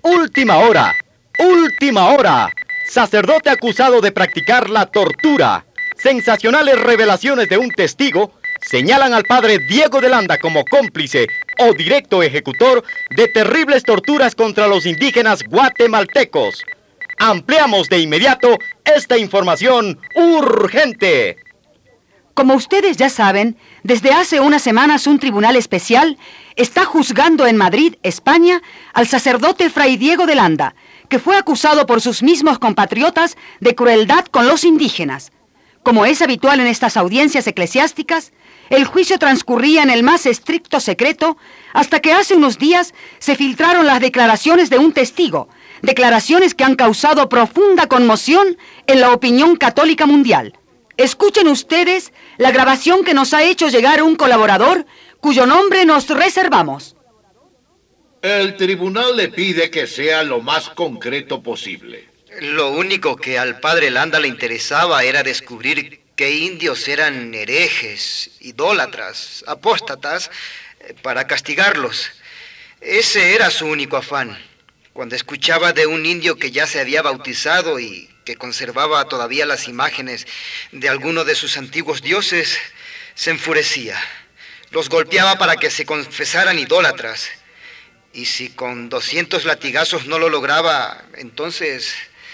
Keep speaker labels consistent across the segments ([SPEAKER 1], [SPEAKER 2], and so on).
[SPEAKER 1] Última hora. Última hora. Sacerdote acusado de practicar la tortura. Sensacionales revelaciones de un testigo señalan al padre Diego de Landa como cómplice o directo ejecutor de terribles torturas contra los indígenas guatemaltecos. Ampliamos de inmediato esta información urgente.
[SPEAKER 2] Como ustedes ya saben, desde hace unas semanas un tribunal especial está juzgando en Madrid, España, al sacerdote Fray Diego de Landa, que fue acusado por sus mismos compatriotas de crueldad con los indígenas. Como es habitual en estas audiencias eclesiásticas, el juicio transcurría en el más estricto secreto hasta que hace unos días se filtraron las declaraciones de un testigo, declaraciones que han causado profunda conmoción en la opinión católica mundial. Escuchen ustedes la grabación que nos ha hecho llegar un colaborador cuyo nombre nos reservamos.
[SPEAKER 3] El tribunal le pide que sea lo más concreto posible.
[SPEAKER 4] Lo único que al padre Landa le interesaba era descubrir qué indios eran herejes, idólatras, apóstatas, para castigarlos. Ese era su único afán. Cuando escuchaba de un indio que ya se había bautizado y que conservaba todavía las imágenes de alguno de sus antiguos dioses, se enfurecía. Los golpeaba para que se confesaran idólatras. Y si con 200 latigazos no lo lograba, entonces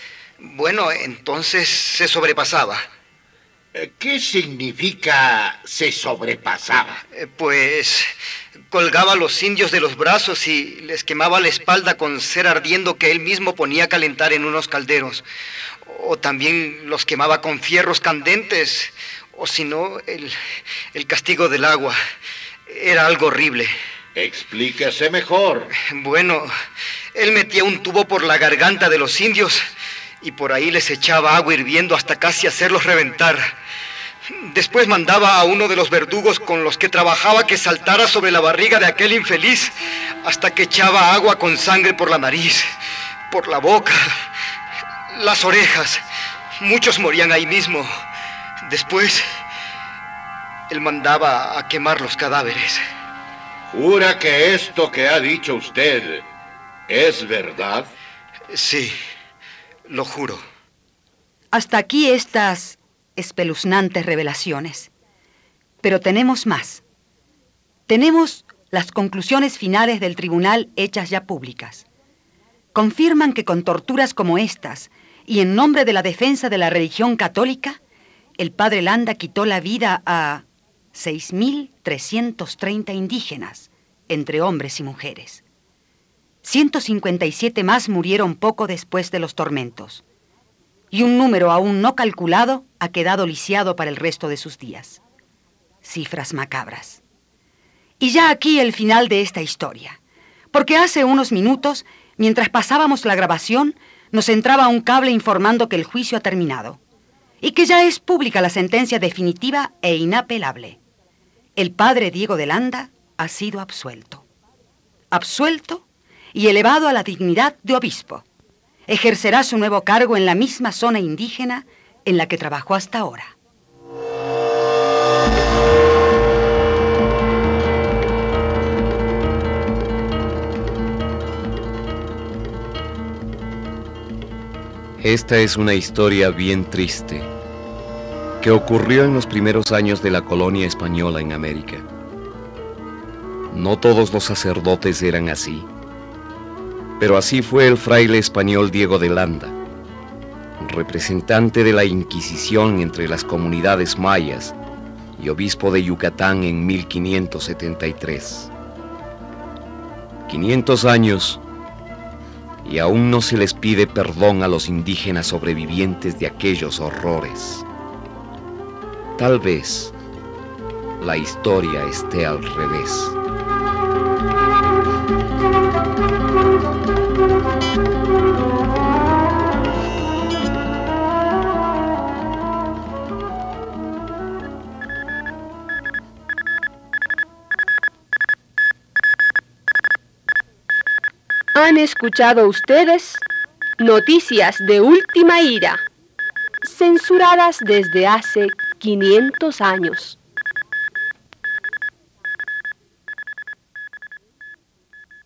[SPEAKER 4] se sobrepasaba.
[SPEAKER 3] ¿Qué significa se sobrepasaba?
[SPEAKER 4] Pues colgaba a los indios de los brazos y les quemaba la espalda con cera ardiendo que él mismo ponía a calentar en unos calderos. O también los quemaba con fierros candentes, o si no, el castigo del agua. Era algo horrible.
[SPEAKER 3] Explíquese mejor.
[SPEAKER 4] Bueno, él metía un tubo por la garganta de los indios y por ahí les echaba agua hirviendo hasta casi hacerlos reventar. Después mandaba a uno de los verdugos con los que trabajaba que saltara sobre la barriga de aquel infeliz hasta que echaba agua con sangre por la nariz, por la boca, las orejas. Muchos morían ahí mismo. Después, él mandaba a quemar los cadáveres.
[SPEAKER 3] ¿Jura que esto que ha dicho usted es verdad?
[SPEAKER 4] Sí, lo juro.
[SPEAKER 2] Hasta aquí estas espeluznantes revelaciones. Pero tenemos más. Tenemos las conclusiones finales del tribunal hechas ya públicas. Confirman que con torturas como estas y en nombre de la defensa de la religión católica, el padre Landa quitó la vida a 6.330 indígenas, entre hombres y mujeres. 157 más murieron poco después de los tormentos. Y un número aún no calculado ha quedado lisiado para el resto de sus días. Cifras macabras. Y ya aquí el final de esta historia. Porque hace unos minutos, mientras pasábamos la grabación, nos entraba un cable informando que el juicio ha terminado. Y que ya es pública la sentencia definitiva e inapelable. El padre Diego de Landa ha sido absuelto. Absuelto y elevado a la dignidad de obispo. Ejercerá su nuevo cargo en la misma zona indígena en la que trabajó hasta ahora.
[SPEAKER 5] Esta es una historia bien triste que ocurrió en los primeros años de la colonia española en América. No todos los sacerdotes eran así, pero así fue el fraile español Diego de Landa, representante de la Inquisición entre las comunidades mayas y obispo de Yucatán en 1573. 500 años y aún no se les pide perdón a los indígenas sobrevivientes de aquellos horrores. Tal vez la historia esté al revés.
[SPEAKER 6] Han escuchado ustedes noticias de última hora, censuradas desde hace 500 años.